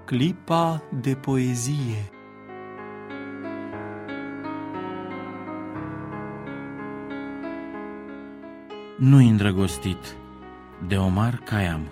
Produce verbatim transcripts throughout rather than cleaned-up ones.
clipa de poezie. Nu-i îndrăgostit, de Omar Khayyam.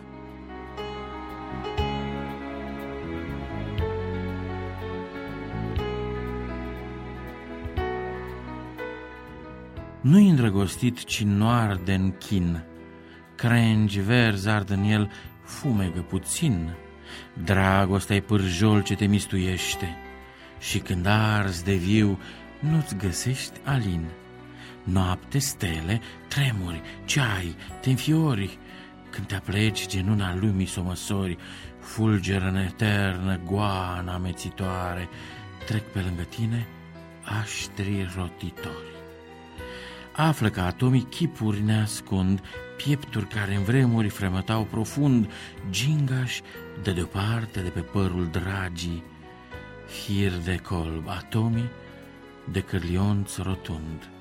Nu-i îndrăgostit, ci nu arde în chin, crengi verzi ard în el, fumegă puțin. Dragostea-i pârjol ce te mistuiește și când arzi de viu nu-ți găsești alin. Noapte, stele, tremuri, ceai, te înfiori, când te apleci genuna lumii s-o măsori, fulgeră în eternă goana amețitoare, trec pe lângă tine aștri rotitori. Află că atomii chipuri ne ascund, piepturi care în vremuri fremătau profund, gingași de deoparte de pe părul dragii, fir de colb atomii de cârlionț rotund.